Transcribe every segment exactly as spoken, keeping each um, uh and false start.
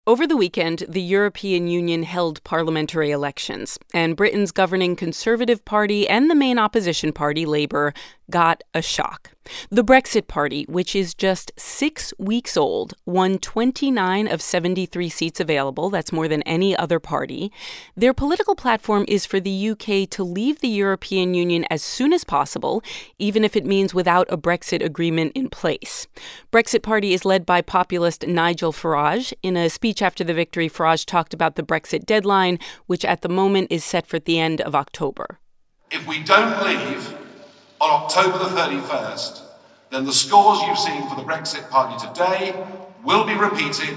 Over the weekend, the European Union held parliamentary elections, and Britain's governing Conservative Party and the main opposition party, Labour, got a shock. The Brexit Party, which is just six weeks old, won twenty-nine of seventy-three seats available. That's more than any other party. Their political platform is for the U K to leave the European Union as soon as possible, even if it means without a Brexit agreement in place. Brexit Party is led by populist Nigel Farage. In a speech after the victory, Farage talked about the Brexit deadline, which at the moment is set for the end of October. If we don't leave on October the thirty-first, then the scores you've seen for the Brexit Party today will be repeated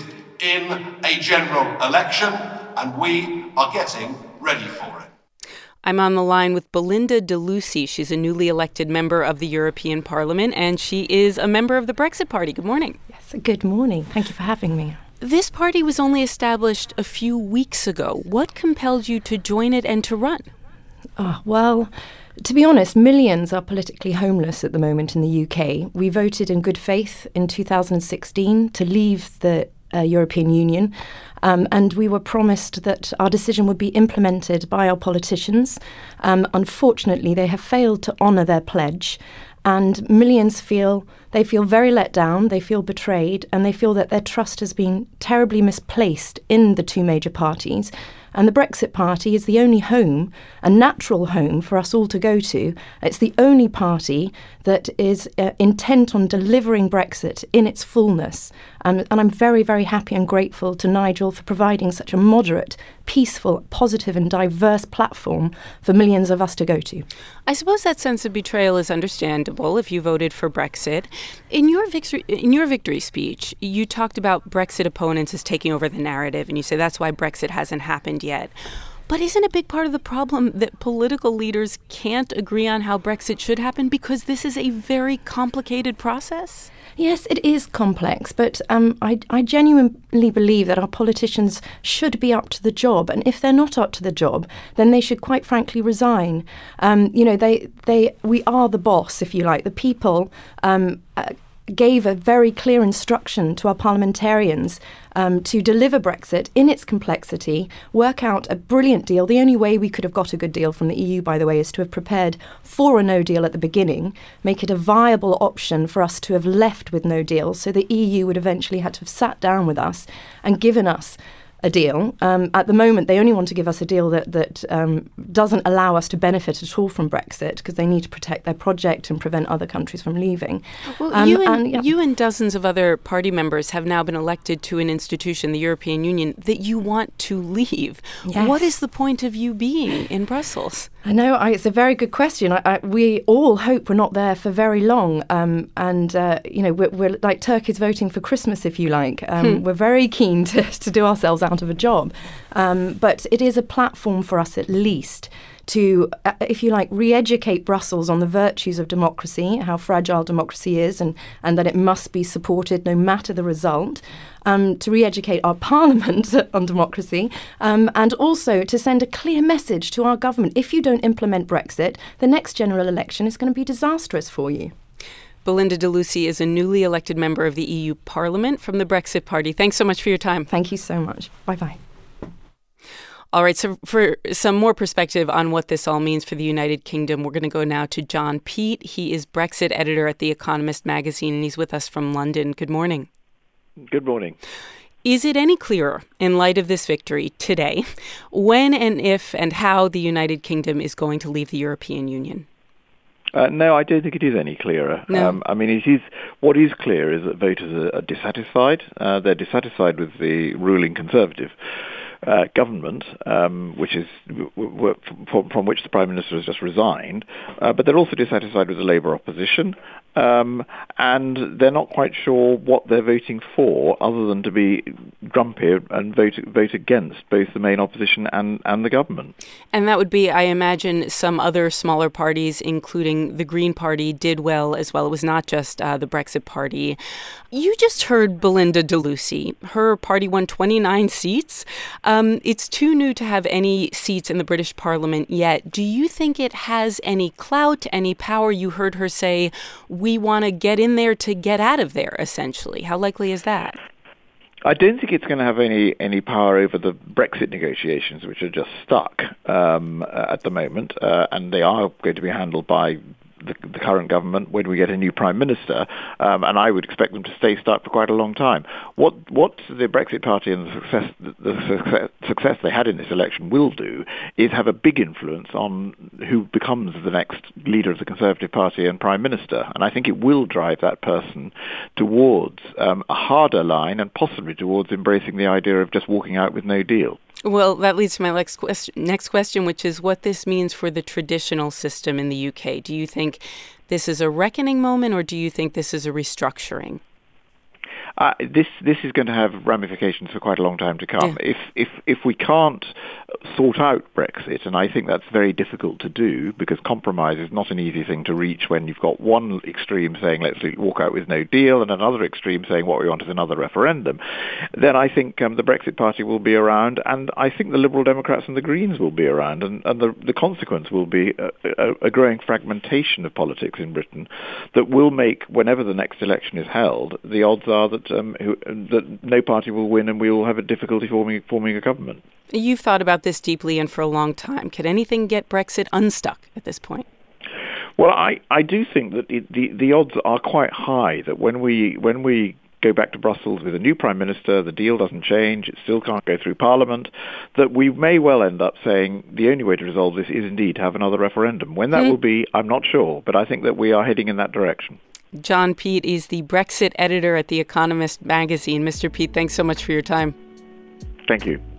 in a general election, and we are getting ready for it. I'm on the line with Belinda de Lucy. She's a newly elected member of the European Parliament, and she is a member of the Brexit Party. Good morning. Yes, good morning. Thank you for having me. This party was only established a few weeks ago. What compelled you to join it and to run? Oh, well, to be honest, millions are politically homeless at the moment in the U K. We voted in good faith in two thousand sixteen to leave the uh, European Union, um, and we were promised that our decision would be implemented by our politicians. Um, unfortunately, they have failed to honour their pledge, and millions feel they feel very let down, they feel betrayed, and they feel that their trust has been terribly misplaced in the two major parties. And the Brexit Party is the only home, a natural home for us all to go to. It's the only party that is uh, intent on delivering Brexit in its fullness. Um, and I'm very, very happy and grateful to Nigel for providing such a moderate, peaceful, positive and diverse platform for millions of us to go to. I suppose that sense of betrayal is understandable if you voted for Brexit. In your victory, in your victory speech, you talked about Brexit opponents as taking over the narrative, and you say that's why Brexit hasn't happened yet. But isn't a big part of the problem that political leaders can't agree on how Brexit should happen because this is a very complicated process? Yes, it is complex, but um, I, I genuinely believe that our politicians should be up to the job. And if they're not up to the job, then they should quite frankly resign. Um, you know, they, they, we are the boss, if you like. The people um, uh, gave a very clear instruction to our parliamentarians um, to deliver Brexit in its complexity, work out a brilliant deal. The only way we could have got a good deal from the E U, by the way, is to have prepared for a no deal at the beginning, make it a viable option for us to have left with no deal. So the E U would eventually have to have sat down with us and given us a deal. Um, at the moment, they only want to give us a deal that that um, doesn't allow us to benefit at all from Brexit because they need to protect their project and prevent other countries from leaving. Well, um, you, and, and, yeah. you and dozens of other party members have now been elected to an institution, the European Union, that you want to leave. Yes. What is the point of you being in Brussels? I know, I, it's a very good question. I, I, we all hope we're not there for very long. Um, and, uh, you know, we're, we're like turkeys voting for Christmas, if you like. Um, hmm. We're very keen to, to do ourselves out of a job. Um, but it is a platform for us at least to, uh, if you like, re-educate Brussels on the virtues of democracy, how fragile democracy is, and, and that it must be supported no matter the result. Um, to re-educate our parliament on democracy, um, and also to send a clear message to our government. If you don't implement Brexit, the next general election is going to be disastrous for you. Belinda de Lucy is a newly elected member of the E U Parliament from the Brexit Party. Thanks so much for your time. Thank you so much. Bye-bye. All right, so for some more perspective on what this all means for the United Kingdom, we're going to go now to John Peet. He is Brexit editor at The Economist magazine, and he's with us from London. Good morning. Good morning. Is it any clearer, in light of this victory today, when and if and how the United Kingdom is going to leave the European Union? Uh, no, I don't think it is any clearer. No. Um, I mean, it is, what is clear is that voters are, are dissatisfied. Uh, they're dissatisfied with the ruling Conservative Uh, government, um, which is w- w- from, from which the Prime Minister has just resigned, uh, but they're also dissatisfied with the Labour opposition, um, and they're not quite sure what they're voting for, other than to be grumpy and vote vote against both the main opposition and, and the government. And that would be, I imagine, some other smaller parties, including the Green Party, did well as well. It was not just uh, the Brexit Party. You just heard Belinda de Lucy. Her party won twenty-nine seats. Um, it's too new to have any seats in the British Parliament yet. Do you think it has any clout, any power? You heard her say, we want to get in there to get out of there, essentially. How likely is that? I don't think it's going to have any, any power over the Brexit negotiations, which are just stuck um, at the moment, uh, and they are going to be handled by the, the current government when we get a new prime minister, um, and I would expect them to stay stuck for quite a long time. What what the Brexit Party and the success the success, success they had in this election will do is have a big influence on who becomes the next leader of the Conservative Party and prime minister, and I think it will drive that person towards um, a harder line and possibly towards embracing the idea of just walking out with no deal. Well, that leads to my next question, next question, which is what this means for the traditional system in the U K. Do you think this is a reckoning moment, or do you think this is a restructuring? Uh, this this is going to have ramifications for quite a long time to come. Yeah. If if if we can't sort out Brexit, and I think that's very difficult to do because compromise is not an easy thing to reach when you've got one extreme saying let's walk out with no deal and another extreme saying what we want is another referendum, then I think um, the Brexit Party will be around, and I think the Liberal Democrats and the Greens will be around, and, and the, the consequence will be a, a, a growing fragmentation of politics in Britain that will make, whenever the next election is held, the odds are that Um, who, that no party will win and we will have a difficulty forming forming a government. You've thought about this deeply and for a long time. Could anything get Brexit unstuck at this point? Well, I, I do think that it, the the odds are quite high that when we when we go back to Brussels with a new prime minister, the deal doesn't change, it still can't go through Parliament, that we may well end up saying the only way to resolve this is indeed to have another referendum. When that mm. will be, I'm not sure, but I think that we are heading in that direction. John Peet is the Brexit editor at The Economist magazine. Mister Peet, thanks so much for your time. Thank you.